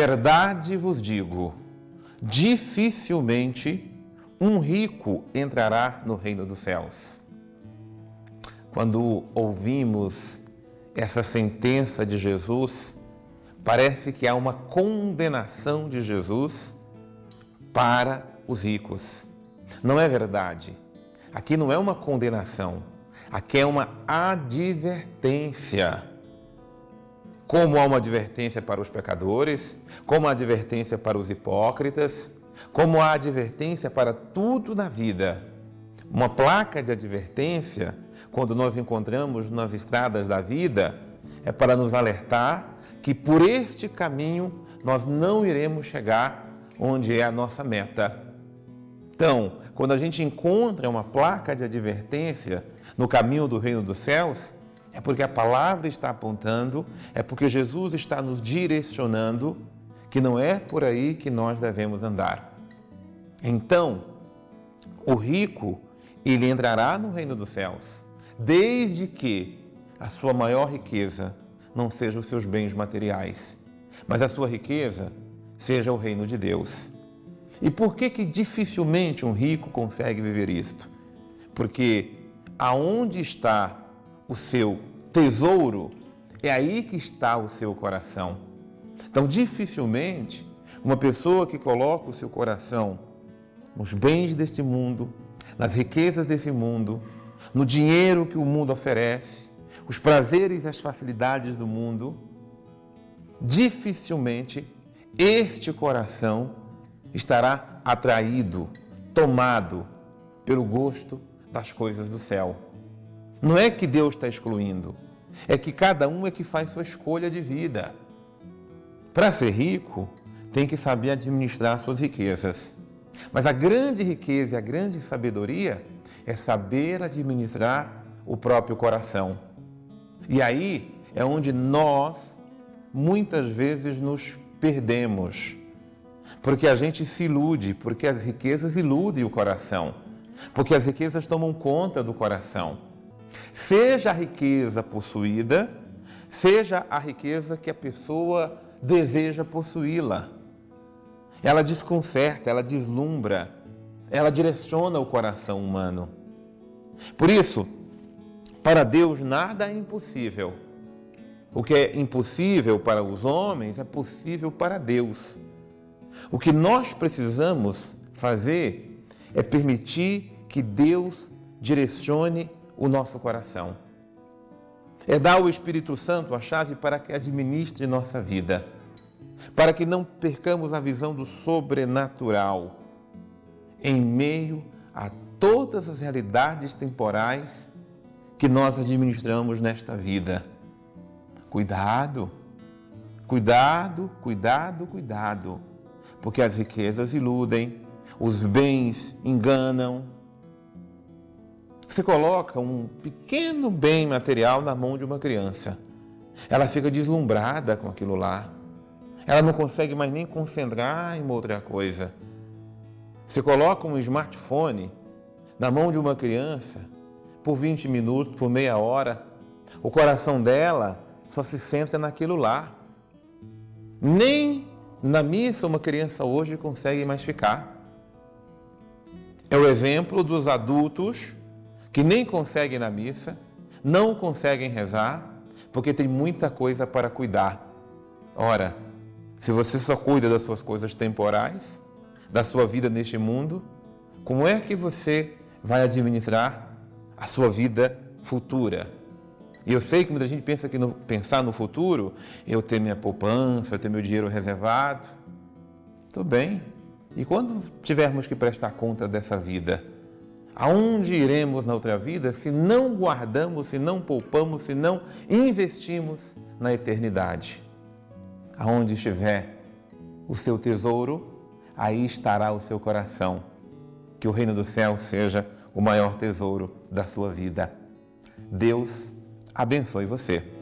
verdade vos digo, dificilmente um rico entrará no reino dos céus. Quando ouvimos essa sentença de Jesus, parece que há uma condenação de Jesus para os ricos. Não é verdade. Aqui não é uma condenação, aqui é uma advertência. Como há uma advertência para os pecadores, como há advertência para os hipócritas, como há advertência para tudo na vida. Uma placa de advertência, quando nós encontramos nas estradas da vida, é para nos alertar que por este caminho nós não iremos chegar onde é a nossa meta. Então, quando a gente encontra uma placa de advertência no caminho do reino dos céus, é porque a palavra está apontando, é porque Jesus está nos direcionando que não é por aí que nós devemos andar. Então, o rico, ele entrará no reino dos céus, desde que a sua maior riqueza não seja os seus bens materiais, mas a sua riqueza seja o reino de Deus. E por que dificilmente um rico consegue viver isto? Porque aonde está o seu tesouro, é aí que está o seu coração. Então, dificilmente, uma pessoa que coloca o seu coração nos bens deste mundo, nas riquezas desse mundo, no dinheiro que o mundo oferece, os prazeres e as facilidades do mundo, dificilmente este coração estará atraído, tomado pelo gosto das coisas do céu. Não é que Deus está excluindo, é que cada um é que faz sua escolha de vida. Para ser rico, tem que saber administrar suas riquezas. Mas a grande riqueza e a grande sabedoria é saber administrar o próprio coração. E aí é onde nós, muitas vezes, nos perdemos. Porque a gente se ilude, porque as riquezas iludem o coração. Porque as riquezas tomam conta do coração. Seja a riqueza possuída, seja a riqueza que a pessoa deseja possuí-la. Ela desconcerta, ela deslumbra, ela direciona o coração humano. Por isso, para Deus nada é impossível. O que é impossível para os homens é possível para Deus. O que nós precisamos fazer é permitir que Deus direcione o nosso coração. É dar ao Espírito Santo a chave para que administre nossa vida, para que não percamos a visão do sobrenatural em meio a todas as realidades temporais que nós administramos nesta vida. Cuidado, cuidado, cuidado, cuidado, porque as riquezas iludem, os bens enganam. Você coloca um pequeno bem material na mão de uma criança. Ela fica deslumbrada com aquilo lá. Ela não consegue mais nem concentrar em outra coisa. Você coloca um smartphone na mão de uma criança por 20 minutos, por meia hora. O coração dela só se centra naquilo lá. Nem na missa uma criança hoje consegue mais ficar. É o exemplo dos adultos que nem conseguem ir na missa, não conseguem rezar, porque tem muita coisa para cuidar. Ora, se você só cuida das suas coisas temporais, da sua vida neste mundo, como é que você vai administrar a sua vida futura? E eu sei que muita gente pensa que pensar no futuro, eu ter minha poupança, eu ter meu dinheiro reservado. Tudo bem. E quando tivermos que prestar conta dessa vida, aonde iremos na outra vida se não guardamos, se não poupamos, se não investimos na eternidade? Aonde estiver o seu tesouro, aí estará o seu coração. Que o reino do céu seja o maior tesouro da sua vida. Deus abençoe você.